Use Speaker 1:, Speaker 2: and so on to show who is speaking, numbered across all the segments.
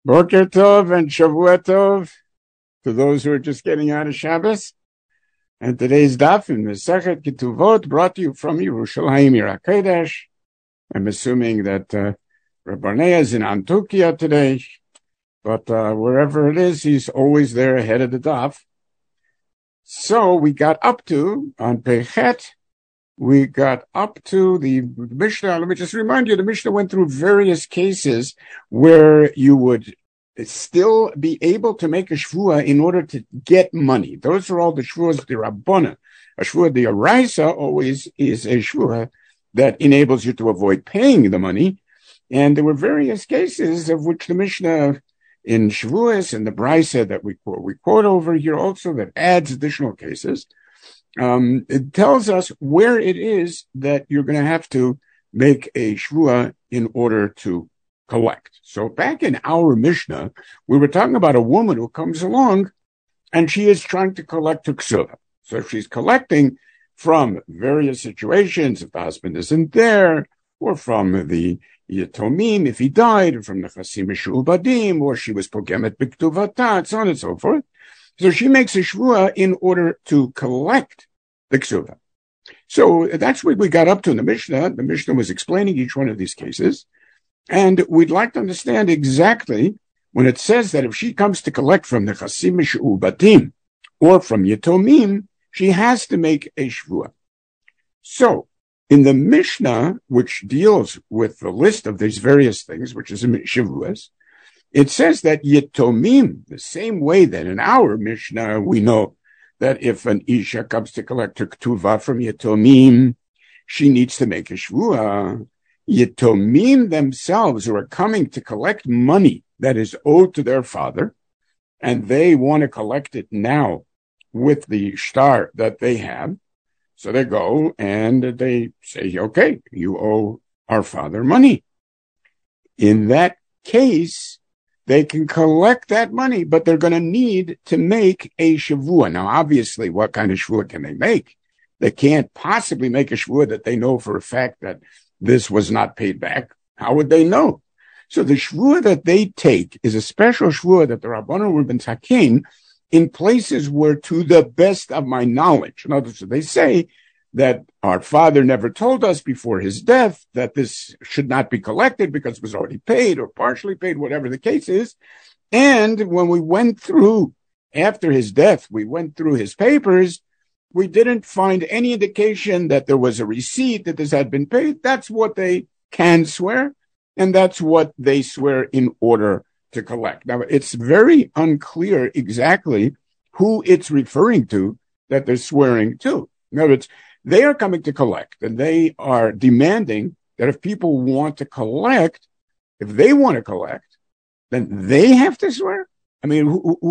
Speaker 1: Boker Tov and Shavua Tov to those who are just getting out of Shabbos. And today's daf in Masechet Ketuvot brought to you from Yerushalayim, Yer HaKodesh. I'm assuming that Reb Barnea is in Antukia today, but wherever it is, he's always there ahead of the daf. So we got up to, on Pechet, we got up to the Mishnah. Let me just remind you, the Mishnah went through various cases where you would still be able to make a shvua in order to get money. Those are all the shvuas de Rabbana. A shvua de Araisa always is a shvua that enables you to avoid paying the money. And there were various cases of which the Mishnah in Shavuos and the Brisa that we quote over here also that adds additional cases. It tells us where it is that you're going to have to make a shvua in order to collect. So back in our Mishnah, we were talking about a woman who comes along and she is trying to collect a ksuva. So she's collecting from various situations, if the husband isn't there, or from the Yatomim, if he died, or from the Chasim Mishubadim, or she was Pogemet Biktuvata, so on and so forth. So she makes a shvua in order to collect the ksuva. So that's what we got up to in the Mishnah. The Mishnah was explaining each one of these cases. And we'd like to understand exactly when it says that if she comes to collect from the Chasim Mishubadim or from Yatomim, she has to make a shvua. So in the Mishnah, which deals with the list of these various things, which is in Shavuos, it says that Yatomim, the same way that in our Mishnah we know that if an Isha comes to collect her Ketuvah from Yatomim, she needs to make a Shvuah. Yatomim themselves who are coming to collect money that is owed to their father, and they want to collect it now with the shtar that they have. So they go and they say, okay, you owe our father money. In that case, they can collect that money, but they're going to need to make a shavua. Now, obviously, what kind of shavua can they make? They can't possibly make a shavua that they know for a fact that this was not paid back. How would they know? So the shavua that they take is a special shavua that the Rabbanu were ben takin in places where, to the best of my knowledge, in other words, they say that our father never told us before his death that this should not be collected because it was already paid or partially paid, whatever the case is. And when we went through, after his death, we went through his papers, we didn't find any indication that there was a receipt that this had been paid. That's what they can swear, and that's what they swear in order to collect. Now, it's very unclear exactly who it's referring to that they're swearing to. In other words, they are coming to collect, and they are demanding that if people want to collect, if they want to collect, then they have to swear. I mean,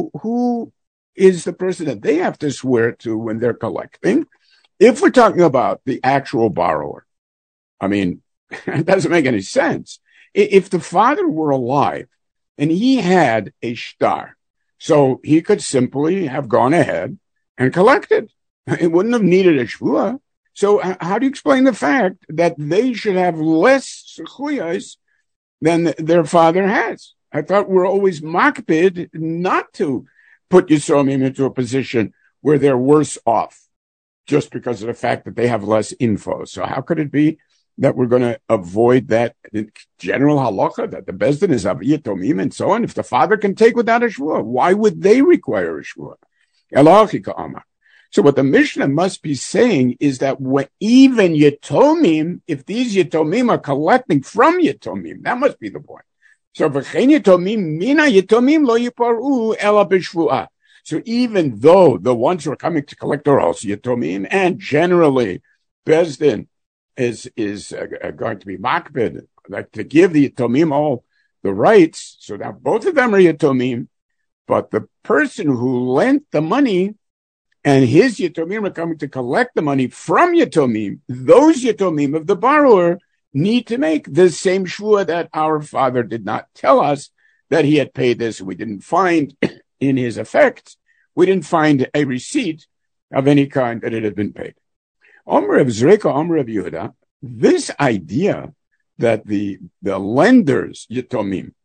Speaker 1: who is the person that they have to swear to when they're collecting? If we're talking about the actual borrower, I mean, it doesn't make any sense. If the father were alive and he had a shtar, so he could simply have gone ahead and collected. It wouldn't have needed a shvua. So how do you explain the fact that they should have less sechuyas than their father has? I thought we're always makpid not to put Yisomim into a position where they're worse off just because of the fact that they have less info. So how could it be that we're going to avoid that general halacha that the bezdin is aviyat tomim and so on? If the father can take without a shvua, why would they require a shvua? Elachika amar. So what the Mishnah must be saying is that even Yatomim, if these Yatomim are collecting from Yatomim, that must be the point. So v'chein Yatomim mina Yatomim lo yiparu ela b'shvuah. So even though the ones who are coming to collect are also Yatomim, and generally Bezdin is going to be makbid, like to give the Yatomim all the rights, so that both of them are Yatomim, but the person who lent the money and his Yatomim are coming to collect the money from Yatomim, those Yatomim of the borrower need to make the same shvua that our father did not tell us that he had paid this. We didn't find in his effects, we didn't find a receipt of any kind that it had been paid. Omer of Zreka, Omer of Yehuda, this idea that the lenders, Yatomim,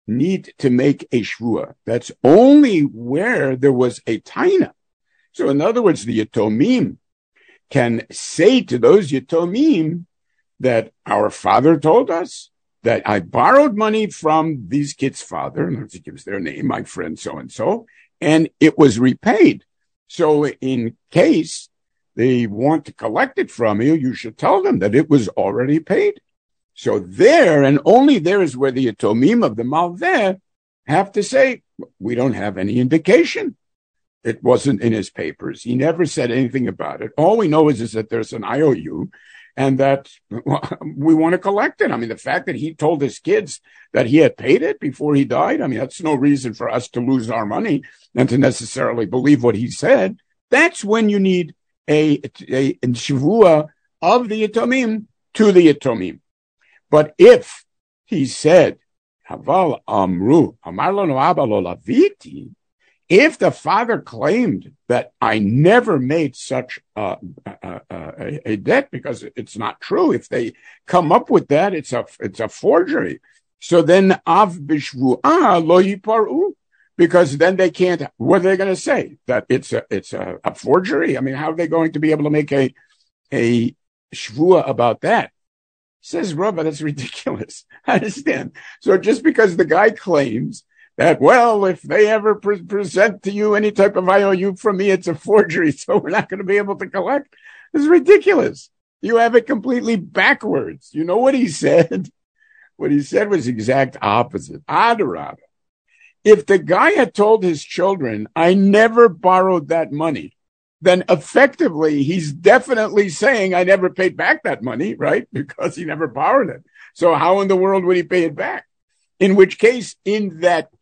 Speaker 1: need to make a shvua. That's only where there was a taina. So in other words, the yatomim can say to those yatomim that our father told us that I borrowed money from these kids' father, and he gives their name, my friend so-and-so, and it was repaid. So in case they want to collect it from you, you should tell them that it was already paid. So there, and only there, is where the yatomim of the malveh have to say, we don't have any indication. It wasn't in his papers. He never said anything about it. All we know is that there's an IOU and that we want to collect it. I mean, the fact that he told his kids that he had paid it before he died, I mean, that's no reason for us to lose our money and to necessarily believe what he said. That's when you need a shavua of the yatomim to the yatomim. But if he said, Haval Amru, Amar Lanu Abba Lo Laviti, if the father claimed that I never made such a debt because it's not true, if they come up with that, it's a forgery. So then Av Bishvu'ah Lo Yiparu, because then they can't. What are they going to say? That it's a forgery? I mean, how are they going to be able to make a shvuah about that? Says Rabba, that's ridiculous. I understand. So just because the guy claims that, well, if they ever present to you any type of IOU from me, it's a forgery, so we're not going to be able to collect. It's ridiculous. You have it completely backwards. You know what he said? What he said was the exact opposite. Adarabah. If the guy had told his children, I never borrowed that money, then effectively he's definitely saying I never paid back that money, right? Because he never borrowed it. So how in the world would he pay it back? In which case, in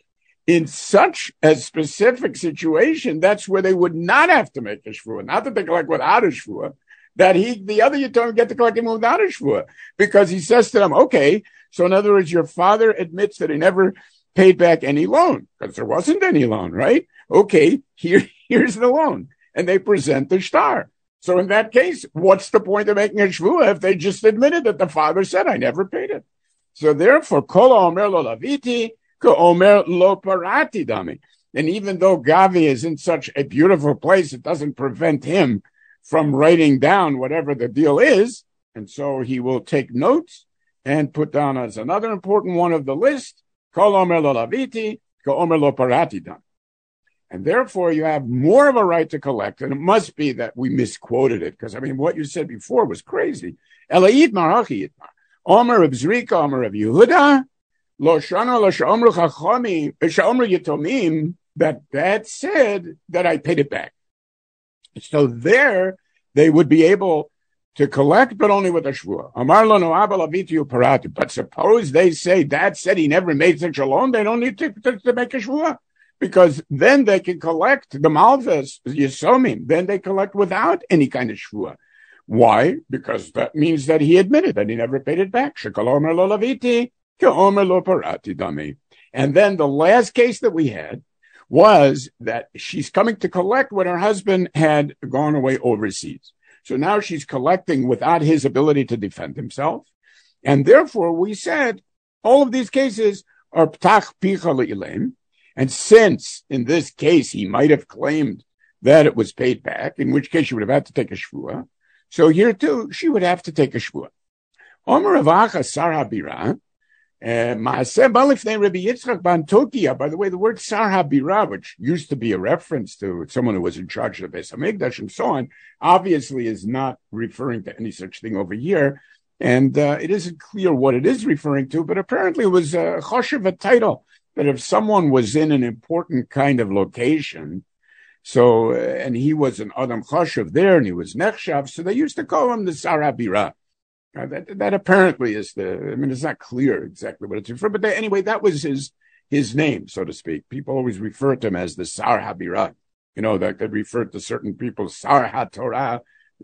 Speaker 1: such a specific situation, that's where they would not have to make a shvuah. Not that they collect without a shvuah, that the other Yatomim get to collect him without a shvuah, because he says to them, okay, so in other words, your father admits that he never paid back any loan, because there wasn't any loan, right? Okay, here's the loan. And they present the shtar. So in that case, what's the point of making a shvuah if they just admitted that the father said, I never paid it? So therefore, kol omer lo laviti, ko omer lo parati dami. And even though Gavi is in such a beautiful place, it doesn't prevent him from writing down whatever the deal is. And so he will take notes and put down as another important one of the list, kol omer lo laviti, ko omer lo parati dami. And therefore, you have more of a right to collect. And it must be that we misquoted it, because, I mean, what you said before was crazy. Elayit marachi yitmar. Omer of Zrika, Omer of Yehuda, lo shana lo sha'omru chachomim, sha'omru yatomim, that said that I paid it back. So there, they would be able to collect, but only with a shvuah. Amar lo no abba lavitiu paratu. But suppose they say Dad said he never made such a loan, they don't need to make a shvuah. Because then they can collect the malvas, yisomim. Then they collect without any kind of shvuah. Why? Because that means that he admitted that he never paid it back. Shekol omer lo laviti, ke omer lo parati dami. And then the last case that we had was that she's coming to collect when her husband had gone away overseas. So now she's collecting without his ability to defend himself. And therefore, we said all of these cases are ptach picha le'ilem. And since, in this case, he might have claimed that it was paid back, in which case she would have had to take a shvuah. So here, too, she would have to take a shvuah. Omer avacha sar habira, ma'aseh balifnei Rabbi Yitzchak ben Tokia. By the way, the word sar habira, which used to be a reference to someone who was in charge of the Beis Hamikdash and so on, obviously is not referring to any such thing over here. And it isn't clear what it is referring to, but apparently it was a choshev, a title, that if someone was in an important kind of location, so, and he was an Adam Choshev there, and he was Nechshav, so they used to call him the Sar HaBira. That apparently is it's not clear exactly what it's referring, but anyway, that was his name, so to speak. People always refer to him as the Sar HaBira, that could refer to certain people, Sar HaTorah,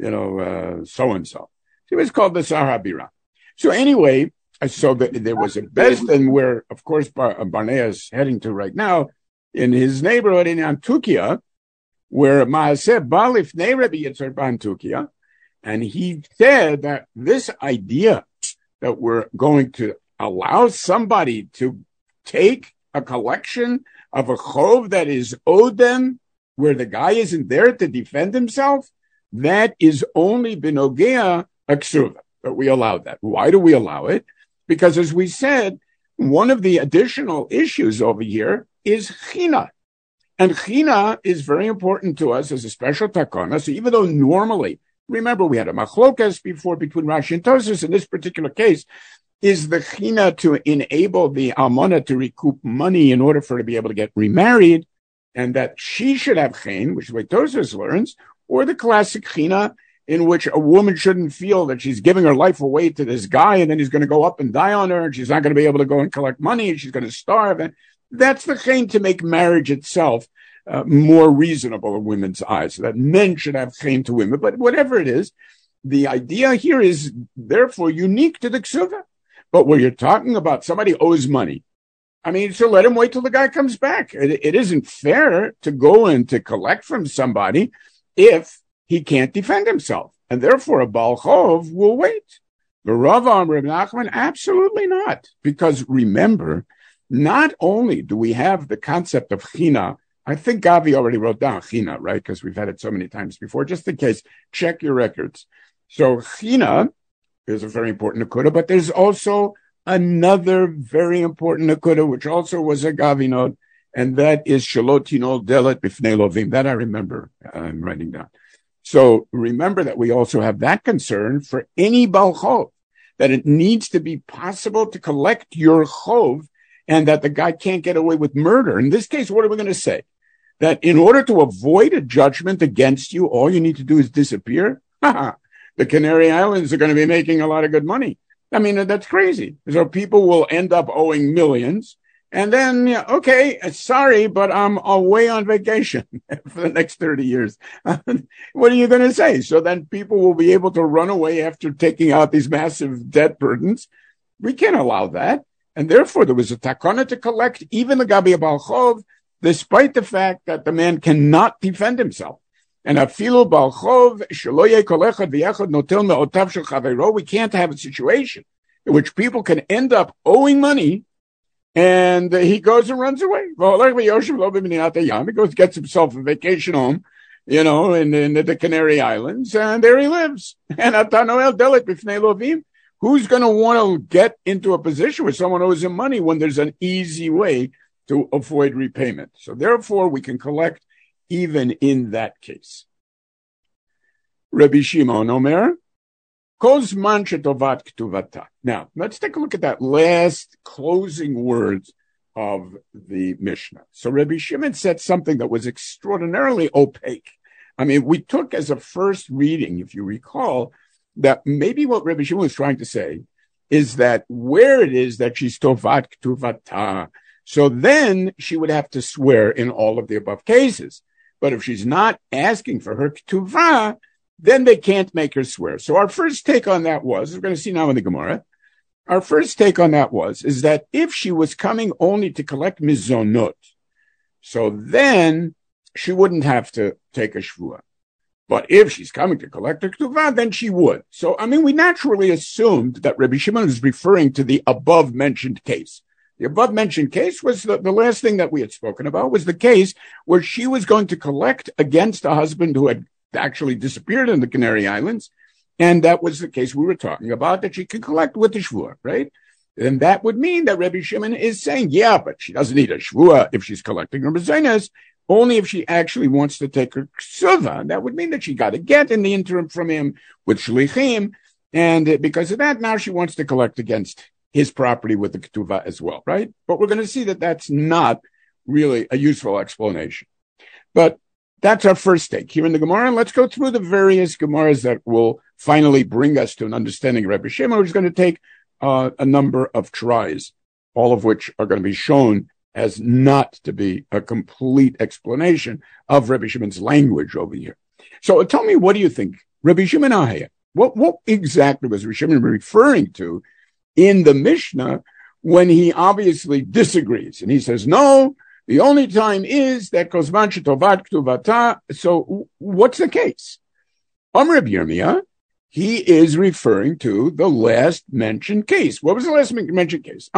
Speaker 1: so-and-so. He was called the Sar HaBira. So anyway, so there was a Besdin where, of course, Barnea is heading to right now, in his neighborhood in Antukia, where Maaseh Balifnei Rabbi Yitzchak ben Antukia, and he said that this idea that we're going to allow somebody to take a collection of a chov that is owed them, where the guy isn't there to defend himself, that is only binogea aksuva, but we allow that. Why do we allow it? Because as we said, one of the additional issues over here is china. And china is very important to us as a special takana. So even though normally, remember we had a machlokas before between Rashi and Tosfos, in this particular case, is the china to enable the almana to recoup money in order for her to be able to get remarried, and that she should have chen, which is what Tosfos learns, or the classic china in which a woman shouldn't feel that she's giving her life away to this guy and then he's going to go up and die on her and she's not going to be able to go and collect money and she's going to starve. And that's the chen to make marriage itself more reasonable in women's eyes, so that men should have chen to women. But whatever it is, the idea here is therefore unique to the ksuva. But when you're talking about somebody owes money, I mean, so let him wait till the guy comes back. It isn't fair to go and to collect from somebody if he can't defend himself. And therefore, a Baal Chov will wait. The Rav Amar Nachman, absolutely not. Because remember, not only do we have the concept of china, I think Gavi already wrote down china, right? Because we've had it so many times before. Just in case, check your records. So china is a very important nakuda, but there's also another very important nakuda, which also was a Gavi note, and that is shalotino delet bifnei lovim. That I remember. I'm writing down. So remember that we also have that concern for any Baal Chov, that it needs to be possible to collect your chov, and that the guy can't get away with murder. In this case, what are we going to say? That in order to avoid a judgment against you, all you need to do is disappear? The Canary Islands are going to be making a lot of good money. I mean, that's crazy. So people will end up owing millions. And then, okay, sorry, but I'm away on vacation for the next 30 years. What are you going to say? So then people will be able to run away after taking out these massive debt burdens. We can't allow that. And therefore, there was a takana to collect even the Gabi Baal Chov, despite the fact that the man cannot defend himself. And afilu Baal Chov shelo kol echad v'yachad notel me'otav shel chaveiro. We can't have a situation in which people can end up owing money, and he goes and runs away. He goes, gets himself a vacation home, in the Canary Islands, and there he lives. And who's going to want to get into a position where someone owes him money when there's an easy way to avoid repayment? So therefore, we can collect even in that case. Rabbi Shimon Omer, Kozman shetovat ktuvata. Now, let's take a look at that last closing words of the Mishnah. So Rabbi Shimon said something that was extraordinarily opaque. I mean, we took as a first reading, if you recall, that maybe what Rabbi Shimon was trying to say is that where it is that she's tovat ktuvata, so then she would have to swear in all of the above cases. But if she's not asking for her ktuvah, then they can't make her swear. So our first take on that was, we're going to see now in the Gemara, our first take on that is that if she was coming only to collect mizonot, so then she wouldn't have to take a shvuah. But if she's coming to collect a ktuvah, then she would. So, I mean, we naturally assumed that Rabbi Shimon was referring to the above-mentioned case. The above-mentioned case was the last thing that we had spoken about, was the case where she was going to collect against a husband who had actually disappeared in the Canary Islands. And that was the case we were talking about, that she could collect with the shvuah, right? And that would mean that Rabbi Shimon is saying, yeah, but she doesn't need a shvuah if she's collecting her mezainas, only if she actually wants to take her ksuva. That would mean that she got a get in the interim from him with shlichim. And because of that, now she wants to collect against his property with the ketuvah as well, right? But we're going to see that that's not really a useful explanation. But that's our first take here in the Gemara. And let's go through the various Gemaras that will finally bring us to an understanding of Rabbi Shimon, which is going to take a number of tries, all of which are going to be shown as not to be a complete explanation of Rabbi Shimon's language over here. So tell me, what do you think? Rabbi Shimon Ahaya, what exactly was Rabbi Shimon referring to in the Mishnah when he obviously disagrees? And he says, no, the only time is that kozman shetovat ktuvata. So what's the case? Amar Rabbi Yirmiyah, he is referring to the last mentioned case. What was the last mentioned case?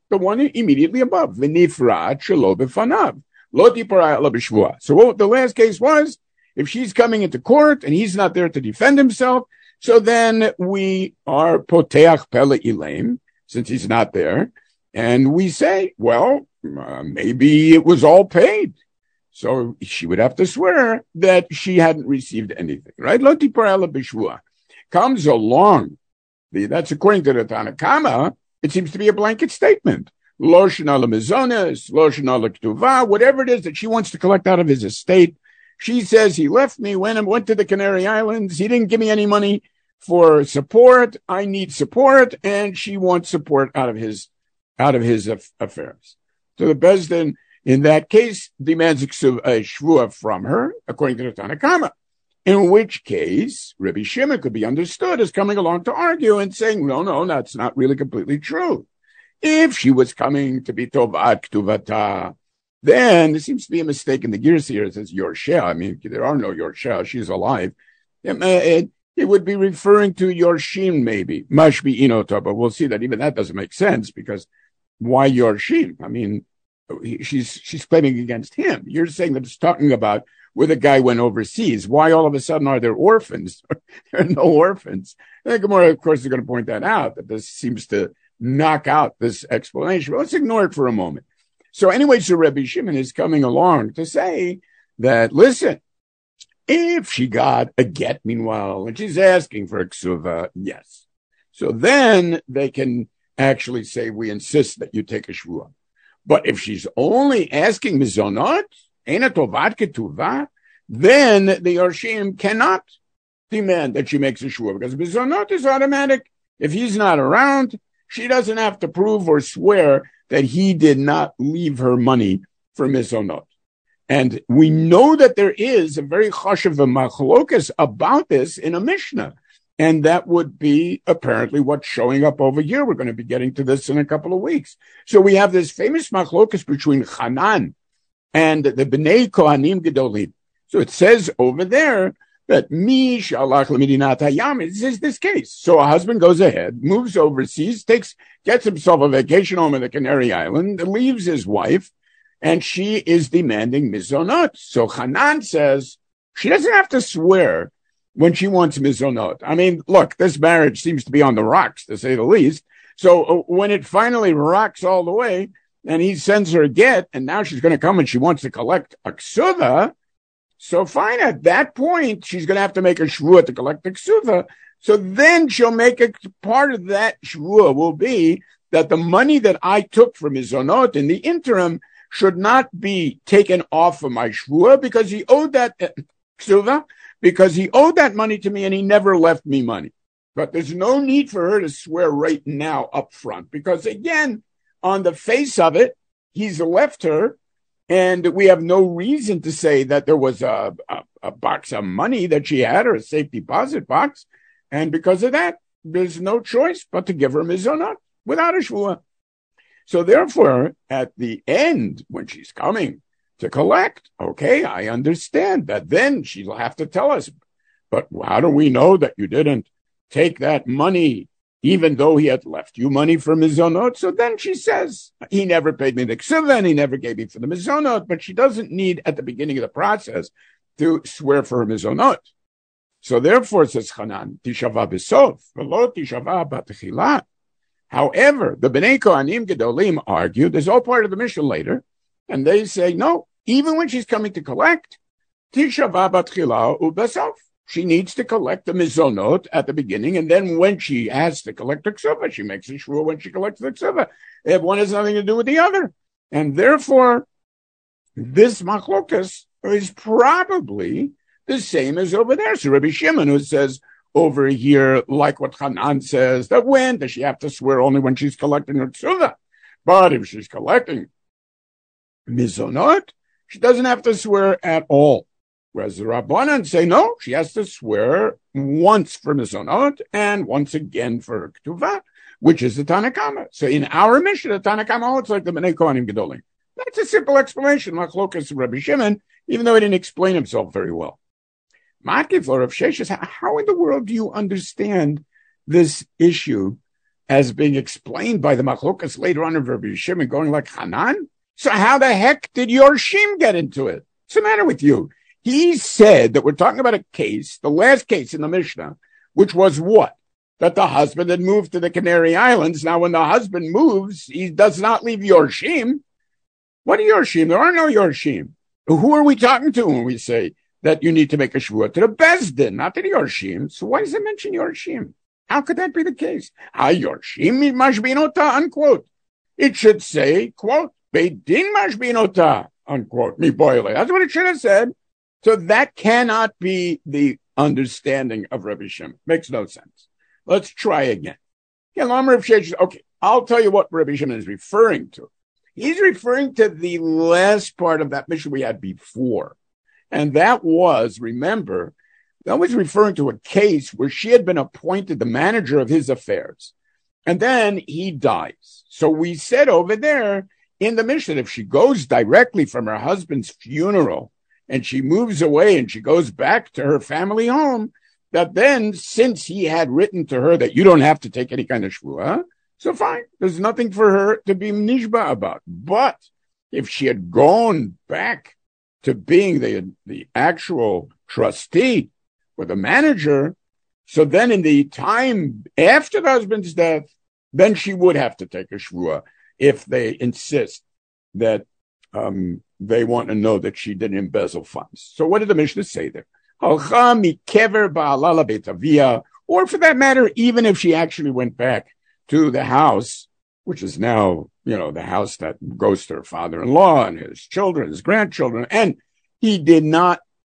Speaker 1: the one immediately above. V'nifrat shelo b'fanav. Lo tipara ela b'shvua. So what the last case was, if she's coming into court and he's not there to defend himself, so then we are poteach pele ilaim, since he's not there, and we say, well, maybe it was all paid. So she would have to swear that she hadn't received anything, right? Lo tipara ela b'shvua. Comes along, that's according to the Tanna Kama, it seems to be a blanket statement. Lo shana lemizonos, lo shana lektuva, whatever it is that she wants to collect out of his estate. She says, he left me, went to the Canary Islands, he didn't give me any money for support, I need support, and she wants support out of his affairs. So the Beis Din, in that case, demands a shvua from her, according to the Tanna Kama. In which case, Rabbi Shimon could be understood as coming along to argue and saying, no, that's not really completely true. If she was coming to be tovat ktuvata, then there seems to be a mistake in the gears here. It says Yorsheh. I mean, there are no Yorsheh. She's alive. It would be referring to Yorshim, maybe. Mashbi Inota, but we'll see that even that doesn't make sense, because why Yorshim? I mean, she's claiming against him. You're saying that it's talking about where the guy went overseas. Why all of a sudden are there orphans? There are no orphans. And the Gemara, of course, is going to point that out, that this seems to knock out this explanation. But let's ignore it for a moment. So anyway, so Rabbi Shimon is coming along to say that, listen, if she got a get, meanwhile, and she's asking for a ksuva, yes. So then they can actually say, we insist that you take a shvua. But if she's only asking mizonot, Eina tovat ketuva, then the Yorshim cannot demand that she makes a shvua, because mizonot is automatic. If he's not around, she doesn't have to prove or swear that he did not leave her money for mizonot. And we know that there is a very chashuv machlokas about this in a Mishnah. And that would be apparently what's showing up over here. We're going to be getting to this in a couple of weeks. So we have this famous machlokas between Hanan and the Bnei Kohanim Gedolim. So it says over there that mi shalach lemidinat hayam is this case. So a husband goes ahead, moves overseas, gets himself a vacation home in the Canary Island, leaves his wife, and she is demanding mizonot. So Hanan says she doesn't have to swear when she wants mizonot. I mean, look, this marriage seems to be on the rocks, to say the least. So when it finally rocks all the way, and he sends her a get, and now she's going to come and she wants to collect a ksuva, so fine, at that point, she's going to have to make a shvua to collect the ksuva. So then she'll make a part of that shvua will be that the money that I took from mizonot in the interim should not be taken off of my shvua, because he owed that ksuva, because he owed that money to me and he never left me money. But there's no need for her to swear right now up front, because again, on the face of it, he's left her, and we have no reason to say that there was a box of money that she had, or a safe deposit box. And because of that, there's no choice but to give her mizonot without a shvua. So therefore, at the end, when she's coming to collect, okay, I understand that then she'll have to tell us, but how do we know that you didn't take that money, even though he had left you money for mizonot? So then she says, he never paid me the ksuva and he never gave me for the mizonot, but she doesn't need at the beginning of the process to swear for her mizonot. So therefore, says Hanan, tishava b'sof, v'lo tishava b'techila. However, the Bnei Kohanim Gedolim argue, there's all part of the Mishnah later, and they say, no, even when she's coming to collect, tishava b'techila u'b'sof. She needs to collect the mizonot at the beginning, and then when she has to collect the ksuva, she makes a shvua when she collects the ksuva. One has nothing to do with the other. And therefore, this machlokas is probably the same as over there. So Rabbi Shimon, who says over here, like what Hanan says, that when does she have to swear? Only when she's collecting her ksuva. But if she's collecting mizonot, she doesn't have to swear at all. Whereas the Rabbanan say, no, she has to swear once for mizonot and once again for her ketuvah, which is the Tanna Kama. So in our Mishnah, the Tanna Kama, it's like the Bnei Kohanim Gedolim. That's a simple explanation, machlokas of Rabbi Shimon, even though he didn't explain himself very well. Matkif or Rav Sheshes, how in the world do you understand this issue as being explained by the Machlokas later on in Rabbi Shimon going like Hanan. So how the heck did Yorshim get into it? What's the matter with you? He said that we're talking about a case, the last case in the Mishnah, which was what? That the husband had moved to the Canary Islands. Now, when the husband moves, he does not leave Yorshim. What are Yorshim? There are no Yorshim. Who are we talking to when we say that you need to make a shvuah? To the Bezdin, not to the Yorshim. So why does it mention Yorshim? How could that be the case? Yorshim mashbinota, unquote. It should say, quote, Beit Din mashbinota, unquote. That's what it should have said. So that cannot be the understanding of Rabbi Shimon. Makes no sense. Let's try again. Okay, I'll tell you what Rabbi Shimon is referring to. He's referring to the last part of that mission we had before. And that was, remember, that was referring to a case where she had been appointed the manager of his affairs. And then he dies. So we said over there in the mission, if she goes directly from her husband's funeral and she moves away and she goes back to her family home, that then, since he had written to her that you don't have to take any kind of shvuah, so fine, there's nothing for her to be nishba about. But if she had gone back to being the actual trustee or the manager, so then in the time after the husband's death, then she would have to take a shvuah if they insist that they want to know that she didn't embezzle funds. So what did the Mishnah say there? Or for that matter, even if she actually went back to the house, which is now, the house that goes to her father-in-law and his children, his grandchildren, and she did not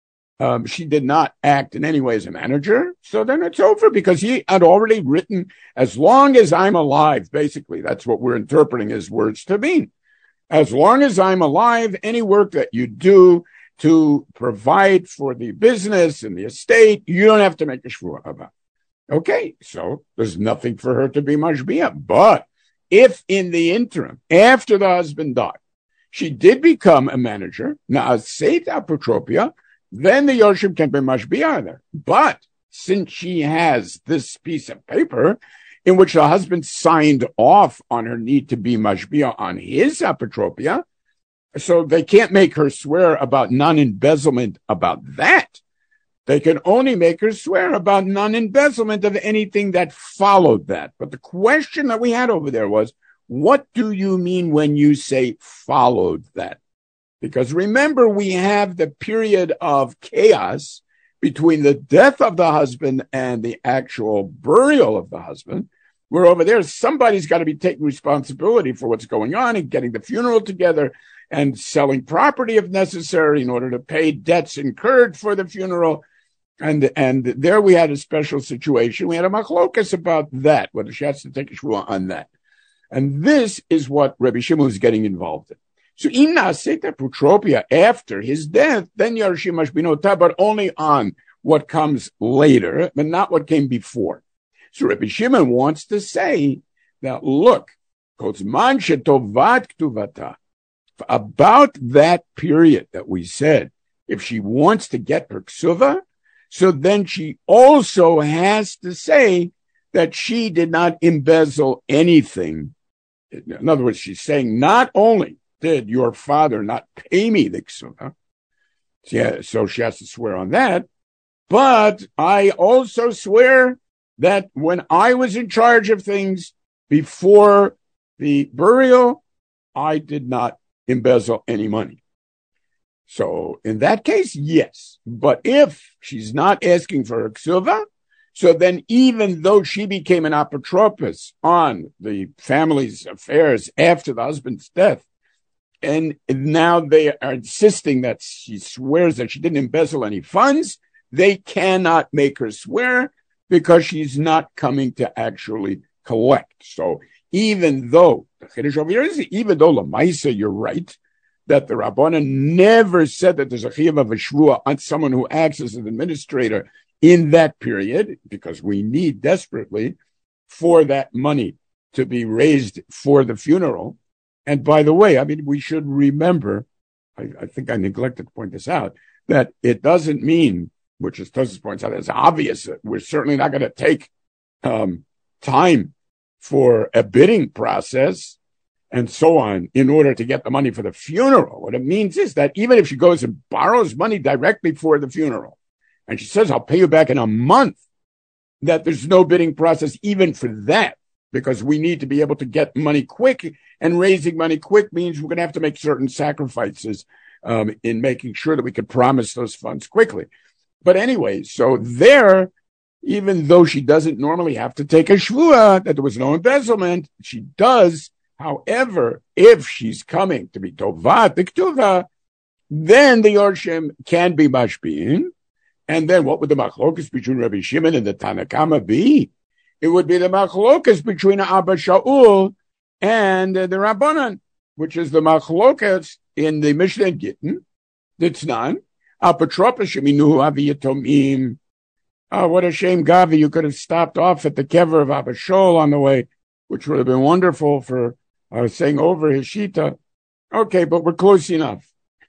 Speaker 1: act in any way as a manager. So then it's over because he had already written, as long as I'm alive, basically, that's what we're interpreting his words to mean. As long as I'm alive, any work that you do to provide for the business and the estate, you don't have to make a shvuah about. Okay, so there's nothing for her to be mashbiah. But if in the interim, after the husband died, she did become a manager, na'aseit apotropia, then the Yorshim can be mashbiah there. But since she has this piece of paper in which the husband signed off on her need to be mashbiah on his apotropia, so they can't make her swear about non-embezzlement about that. They can only make her swear about non-embezzlement of anything that followed that. But the question that we had over there was, what do you mean when you say followed that? Because remember, we have the period of chaos between the death of the husband and the actual burial of the husband, where over there, somebody's got to be taking responsibility for what's going on and getting the funeral together and selling property if necessary in order to pay debts incurred for the funeral. And there we had a special situation. We had a machlokas about that, whether she has to take a shvuah on that. And this is what Rabbi Shimon is getting involved in. So in Na'aseta Putropia, after his death, then Yarshim Mashbinota, but only on what comes later, but not what came before. So Rabbi Shimon wants to say that, look, Kozman Shetovat Ktuvata, about that period that we said, if she wants to get her ksuva, so then she also has to say that she did not embezzle anything. In other words, she's saying not only did your father not pay me the ksuva, so she has to swear on that, but I also swear that when I was in charge of things before the burial, I did not embezzle any money. So in that case, yes. But if she's not asking for her ksuva, so then even though she became an apotropos on the family's affairs after the husband's death, and now they are insisting that she swears that she didn't embezzle any funds, they cannot make her swear because she's not coming to actually collect. So even though Lamaisa, you're right, that the Rabbanan never said that there's a chiyuv of a shvuah on someone who acts as an administrator in that period, because we need desperately for that money to be raised for the funeral. And by the way, we should remember, I think I neglected to point this out, that it doesn't mean, which as Tosfos points out, it's obvious that we're certainly not going to take time for a bidding process and so on in order to get the money for the funeral. What it means is that even if she goes and borrows money directly for the funeral, and she says, I'll pay you back in a month, that there's no bidding process even for that, because we need to be able to get money quick, and raising money quick means we're going to have to make certain sacrifices in making sure that we can promise those funds quickly. But anyway, so there, even though she doesn't normally have to take a shvuah, that there was no embezzlement, she does. However, if she's coming to be tovat b'ktuva, then the Yorshim can be mashbi'in. And then what would the machlokas between Rabbi Shimon and the Tanakama be? It would be the machlokas between Abba Shaul and the Rabbanan, which is the machlokas in the Mishnah and Gittin. Ditznan, apotropos sheminuhu avi yatomim. Oh, what a shame, Gavi. You could have stopped off at the kever of Abba Shaul on the way, which would have been wonderful for saying over his shita. Okay, but we're close enough.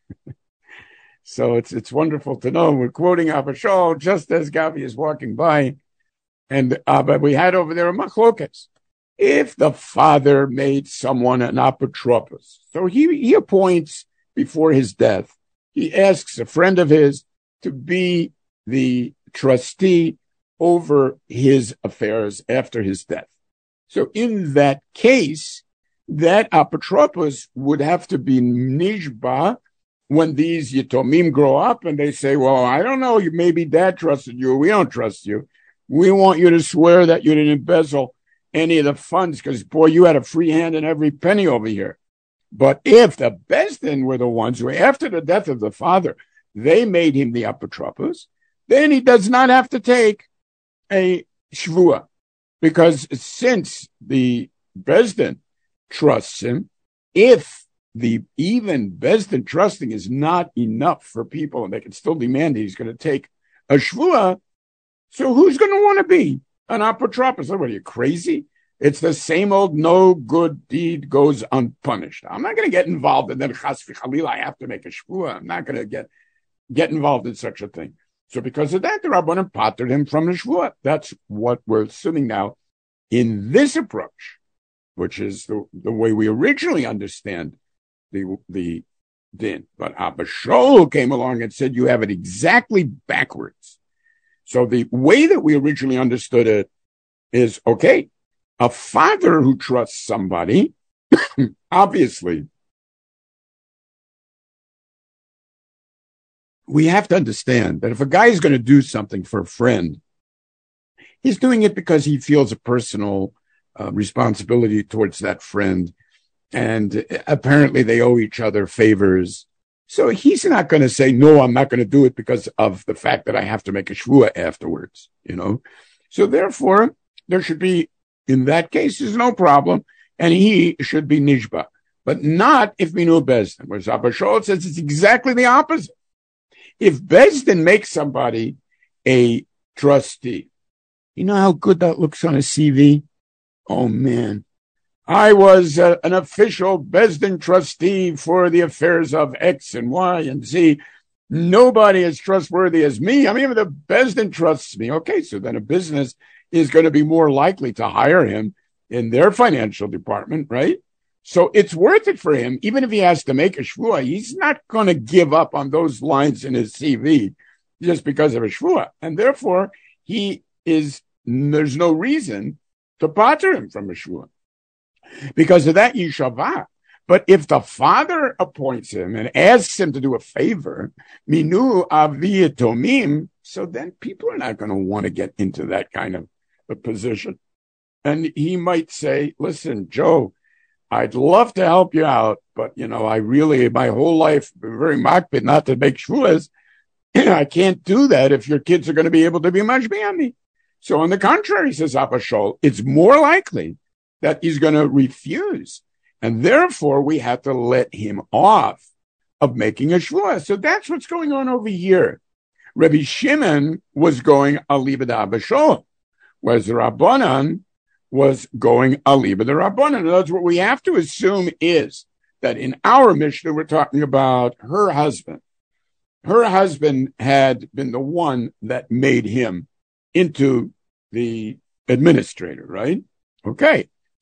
Speaker 1: So it's wonderful to know we're quoting Abba Shaul just as Gavi is walking by. And but we had over there a machlokas. If the father made someone an apotropos, so he appoints before his death, he asks a friend of his to be the trustee over his affairs after his death. So in that case, that apotropos would have to be nishba when these yatomim grow up and they say, well, I don't know, maybe dad trusted you, we don't trust you. We want you to swear that you didn't embezzle any of the funds because, boy, you had a free hand in every penny over here. But if the Besdin were the ones who, after the death of the father, they made him the apotropos, then he does not have to take a shvuah. Because since the Besdin trusts him, if the even Besdin trusting is not enough for people, and they can still demand he's going to take a shvuah, so who's going to want to be an apotropos? What are you, crazy? It's the same old no good deed goes unpunished. I'm not going to get involved in that. Chas v'chalila, I have to make a shvuah. I'm not going to get involved in such a thing. So because of that, the Rabbanan pattered him from the shvuah. That's what we're assuming now in this approach, which is the way we originally understand the din. But Abba Shaul came along and said, you have it exactly backwards. So the way that we originally understood it is, okay, a father who trusts somebody, obviously, we have to understand that if a guy is going to do something for a friend, he's doing it because he feels a personal responsibility towards that friend. And apparently they owe each other favors. So he's not going to say, no, I'm not going to do it because of the fact that I have to make a shvuah afterwards, So therefore, there should be, in that case, there's no problem. And he should be nishba. But not if minu Besdin. Whereas Abba Shaul says it's exactly the opposite. If Besdin makes somebody a trustee, you know how good that looks on a CV? Oh, man. I was an official Besdin trustee for the affairs of X and Y and Z. Nobody is trustworthy as me. I mean, even the Besdin trusts me. Okay, so then a business is going to be more likely to hire him in their financial department, right? So it's worth it for him. Even if he has to make a shvuah, he's not going to give up on those lines in his CV just because of a shvuah. And therefore, there's no reason to pater him from a shvuah. Because of that, yishavah. But if the father appoints him and asks him to do a favor, minu avi yatomim, so then people are not going to want to get into that kind of a position. And he might say, listen, Joe, I'd love to help you out, but, I really, my whole life, been very makpid not to make shvuahs. I can't do that if your kids are going to be able to be mashbi on me. So on the contrary, says Abba Shaul, it's more likely that he's going to refuse. And therefore, we have to let him off of making a shvuah. So that's what's going on over here. Rabbi Shimon was going alibad Abba Shaul, whereas the Rabbanan was going alibad the Rabbanan. And that's what we have to assume is that in our Mishnah, we're talking about her husband. Her husband had been the one that made him into the administrator, right? Okay.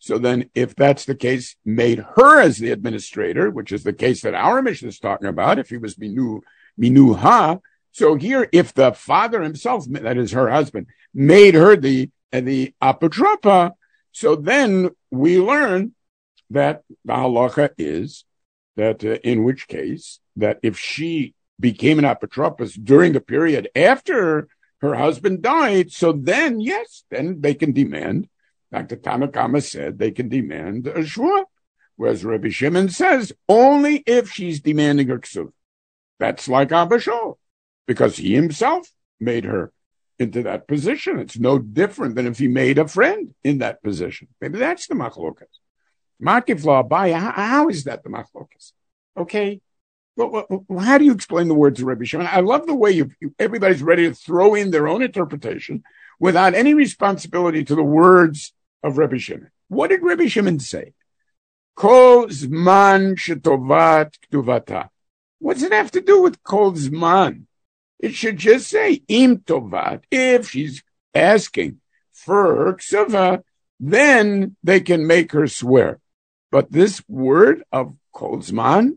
Speaker 1: So then if that's the case, made her as the administrator, which is the case that our Mishnah is talking about, if he was Minuha. So here, if the father himself, that is her husband, made her the apotropa, so then we learn that the halacha is that in which case, that if she became an apotropos during the period after her husband died, so then, yes, then they can demand, like the Tanna Kama said, they can demand a shvua. Whereas Rabbi Shimon says, only if she's demanding her ksuv. That's like Abba Shaul, because he himself made her into that position. It's no different than if he made a friend in that position. Maybe that's the machlokas. Makif la Abaya, how is that the machlokas? Okay, well, how do you explain the words of Rabbi Shimon? I love the way everybody's ready to throw in their own interpretation without any responsibility to the words of Rabbi Shimon. What did Rabbi Shimon say? Kol zman shetovat ktuvata. What does it have to do with kol zman? It should just say im tovat. If she's asking for her ksuva, then they can make her swear. But this word of kol zman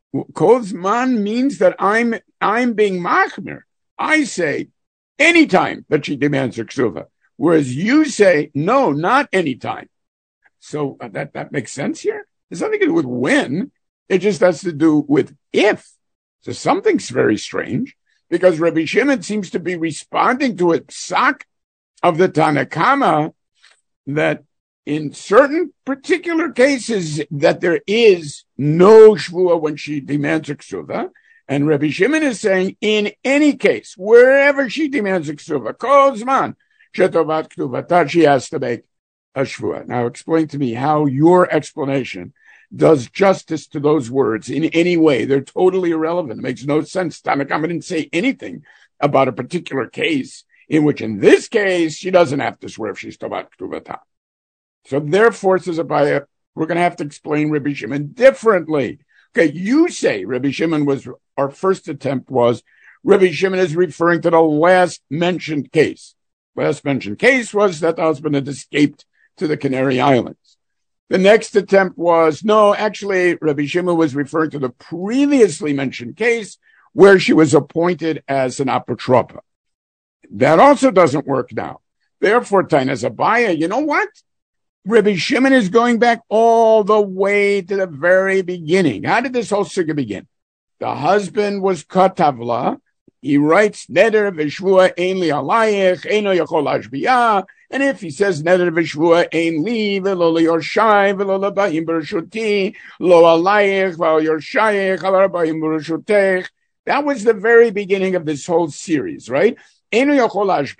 Speaker 1: means that I'm being machmir. I say anytime that she demands her ksuva, whereas you say no, not anytime. So that makes sense here. There's nothing to do with when. It just has to do with if. So something's very strange because Rabbi Shimon seems to be responding to a psak of the Tanna Kama that in certain particular cases that there is no shvua when she demands a ksuva, and Rabbi Shimon is saying in any case, wherever she demands a ksuva, kol zman shetovat ktuvata, she has to make a shvua. Now explain to me how your explanation does justice to those words in any way. They're totally irrelevant. It makes no sense. Tanna Kama didn't say anything about a particular case in which, in this case, she doesn't have to swear if she's tovat ktuvata. So therefore, says Abaya, we're going to have to explain Rabbi Shimon differently. Okay, you say Rabbi Shimon was, our first attempt was, Rabbi Shimon is referring to the last mentioned case. Last mentioned case was that the husband had escaped to the Canary Islands. The next attempt was, no, actually, Rabbi Shimon was referring to the previously mentioned case where she was appointed as an apotropa. That also doesn't work now. Therefore, Tainas Abaya, you know what? Rabbi Shimon is going back all the way to the very beginning. How did this whole sugya begin? The husband was katavla. He writes, Neder v'shvua ein li alayich, eino yachol hashbiyah. And if he says, Neder v'shvua ein li, v'lo liyorshai, v'lo labahim b'rashuti, lo alayich, v'lo yorshayich, al rabahim b'rashutech. That was the very beginning of this whole series, right? And they can't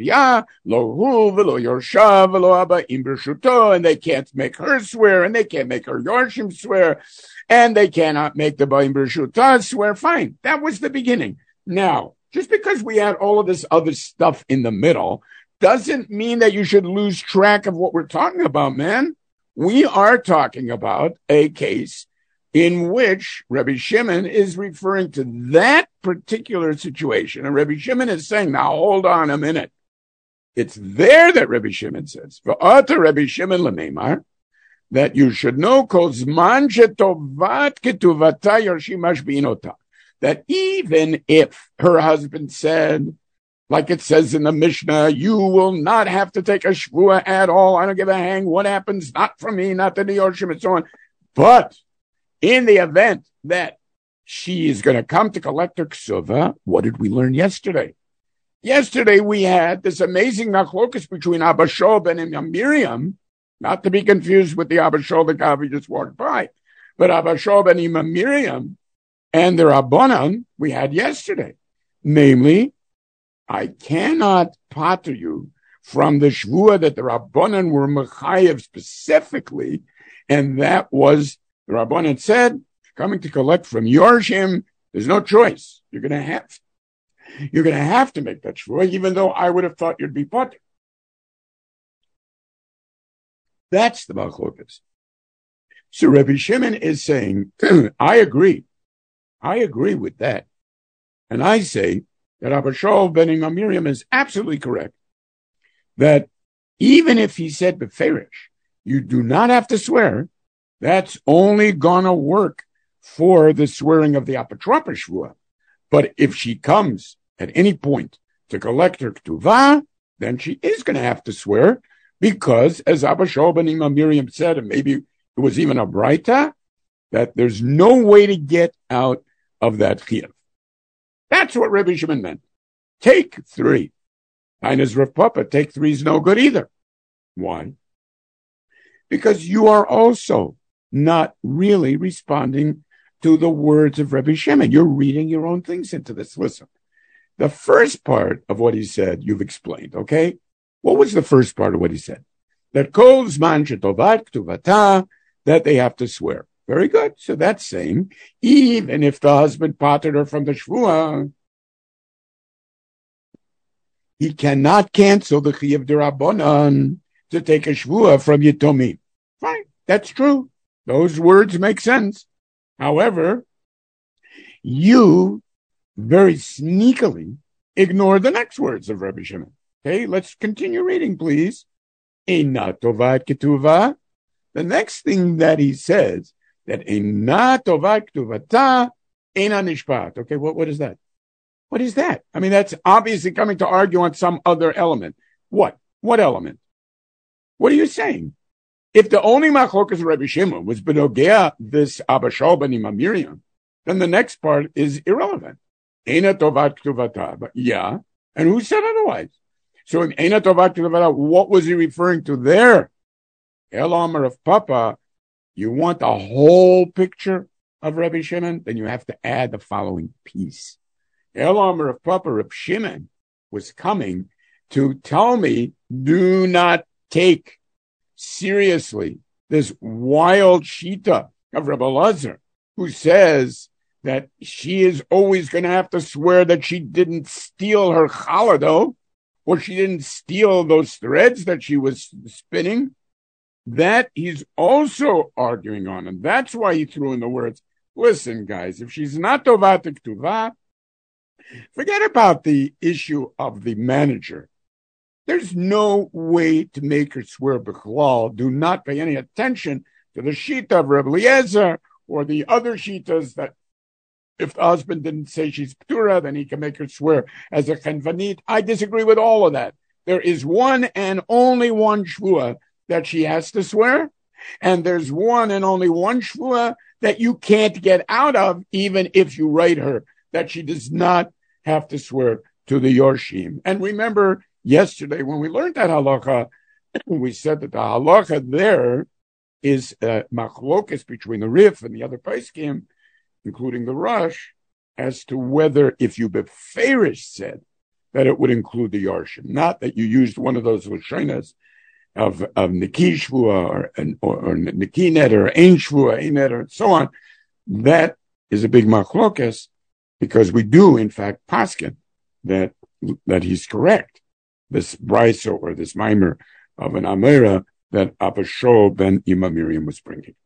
Speaker 1: make her swear, and they can't make her Yorshim swear, and they cannot make the Ba'im B'Rashuta swear. Fine. That was the beginning. Now, just because we had all of this other stuff in the middle doesn't mean that you should lose track of what we're talking about, man. We are talking about a case in which Rabbi Shimon is referring to that particular situation. And Rabbi Shimon is saying, now hold on a minute. It's there that Rabbi Shimon says, V'ata Rabbi Shimon l'meimar, that you should know, kol zman shetovat ketuvata yorshimash b'inota, that even if her husband said, like it says in the Mishnah, you will not have to take a shvua at all. I don't give a hang what happens, not from me, not to the Yorshim, and so on. But in the event that she is going to come to collect her ksuva, what did we learn yesterday? Yesterday we had this amazing machlokas between Abba Shaul and Miriam, not to be confused with the Abba Shaul that Gavi just walked by, but Abba Shaul and Miriam and the Rabbanan we had yesterday. Namely, I cannot pater you from the shvua that the Rabbanan were mechayev specifically, and that was the Rabbanan said, coming to collect from Yorshim, there's no choice. You're going to have to make that shvua, even though I would have thought you'd be pater. That's the machlokas. So Rabbi Shimon is saying, I agree with that. And I say that Abba Shaul ben Miriam is absolutely correct. That even if he said beferish, You do not have to swear. That's only gonna work for the swearing of the apotropos shvua. But if she comes at any point to collect her ketuvah, then she is going to have to swear, because as Abba Shaul ben Imam Miriam said, and maybe it was even a braita, that there's no way to get out of that chiyuv. That's what Rabbi Shimon meant. Take 3. And as Rav Papa, take 3 is no good either. Why? Because you are also not really responding to the words of Rabbi Shimon. You're reading your own things into this. Listen, the first part of what he said, you've explained, okay? What was the first part of what he said? That kol zman shetovat ktuvata, that they have to swear. Very good. So that's saying, even if the husband parted her from the shvua, he cannot cancel the chiyuv d'Rabbanan to take a shvua from Yitomim. Fine, that's true. Those words make sense. However, you very sneakily ignore the next words of Rabbi Shimon. Okay, let's continue reading, please. Eina tovat ketuvah. The next thing that he says, that eina tovat ketuvata eina nishpat. Okay, what is that? What is that? I mean, that's obviously coming to argue on some other element. What? What element? What are you saying? If the only machlokas of Rabbi Shimon was benogea this Abba Shaul ben Imam Miriam, then the next part is irrelevant. Eina tovat ketuvata. But yeah, and who said otherwise? So in Eina tovat ketuvata, what was he referring to there? El Amar of Papa, you want the whole picture of Rabbi Shimon, then you have to add the following piece. El Amar of Papa, Rabbi Shimon was coming to tell me, do not take seriously this wild shita of Rabbi Elazar, who says that she is always going to have to swear that she didn't steal her challah, or she didn't steal those threads that she was spinning. That he's also arguing on, and that's why he threw in the words, listen, guys, if she's not tovat ketuvah, forget about the issue of the manager. There's no way to make her swear b'chlal. Do not pay any attention to the shita of Rebbe Eliezer or the other shitas that if the husband didn't say she's ptura, then he can make her swear as a chenvanit. I disagree with all of that. There is one and only one shvua that she has to swear, and there's one and only one shvua that you can't get out of, even if you write her, that she does not have to swear to the Yorshim. And remember, yesterday, when we learned that halacha, we said that the halacha there is machlokas between the Rif and the other Paiskim, including the Rush, as to whether if you beferish said that it would include the Yarshim, not that you used one of those lashonas of Niki Shvua or Niki Net or Ein Shvua, Ein Net, and so on. That is a big machlokas, because we do, in fact, paskin that he's correct. This brisa or this mimer of an amira that Abba Shaul ben Imam Miriam was bringing.